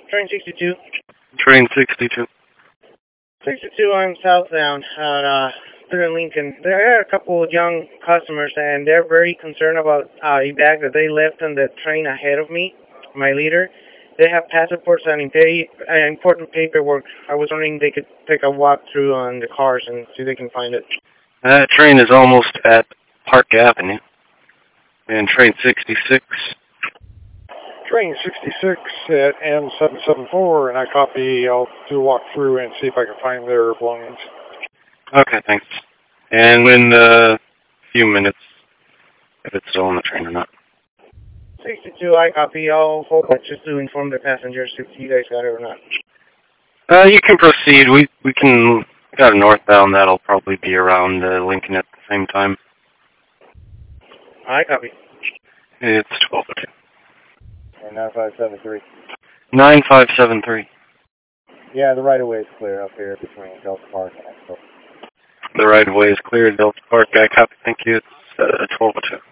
Train 62. Train 62. 62, I'm southbound through Lincoln. There are a couple of young customers, and they're very concerned about a bag that they left on the train ahead of me, my leader. They have passports and important paperwork. I was wondering if they could take a walk through on the cars and see if they can find it. That train is almost at Park Avenue. And train 66. Train 66 at M774, and I copy. I'll do a walk through and see if I can find their belongings. Okay, thanks. And in a few minutes, if it's still on the train or not. 62, I copy. I'll hold it just to inform the passengers if you guys got it or not. You can proceed. We can got a northbound. That'll probably be around Lincoln at the same time. I copy. It's 12:02. And 9573. 9573. Yeah, the right of way is clear up here between Delta Park and Expo. The right of way is clear at Delta Park. I copy. Thank you. It's 12:02.